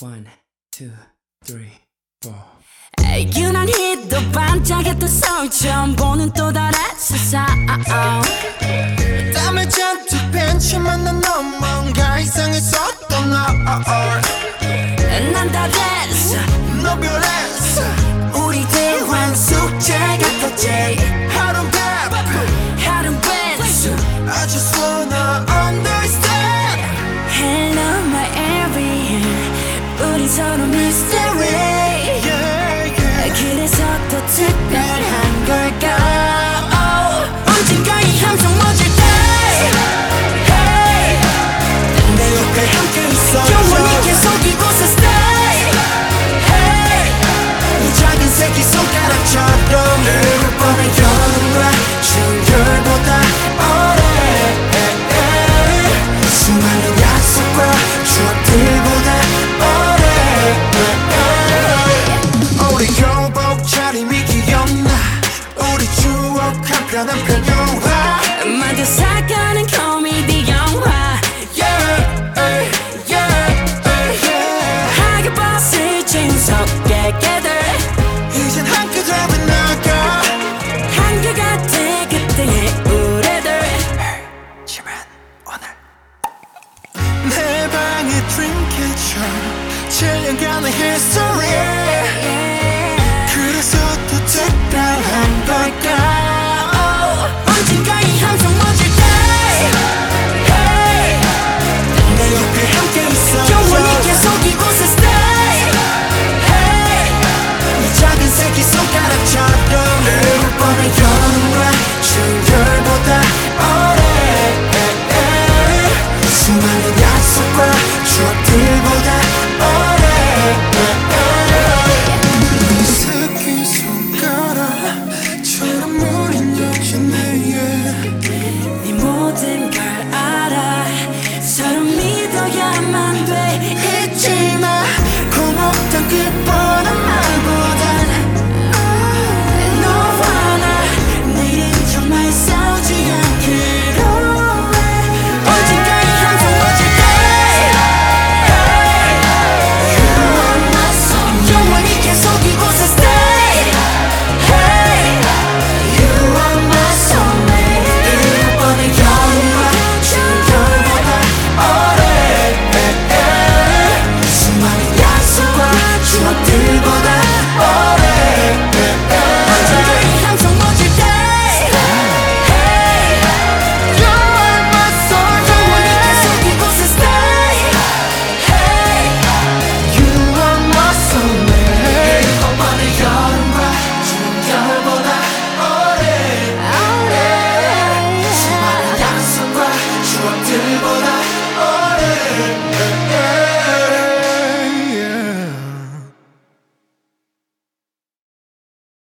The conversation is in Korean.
One, two, three, four. 유난히 또 반짝였던 서울 처음 보는 또 다른 세상 땀을 잔뜩 뺀 채만 난 넌 뭔가 이상했었던 난 다 됐어 너 별했어 우리 대화는 숙제 같았지 하루는 배 하루는 벤츠 I just wanna understand Hello my area 우리 서로 mystery yeah, yeah. 그래서 더 특별한 걸까 언젠가 이 함성 멎을 때 Hey 내 옆에 함께 있어 영원히 계속 이곳에 stay Hey 이 작은 새끼 손가락처럼 늘 뻔한 여름과 충혈보다 오래 수많은 약속과 추억들보다 오래 우리 교복 차림이 기억나 우리 추억 한편한 편영화 만져 살가는 코미디 영화 Yeah, yeah, yeah. 하게 벗을 진석의 개들 이젠 함께 잡은 나가 한결같아 그때의 우리들 지만 오늘 내 방의 드림캐쳐 7년간의 history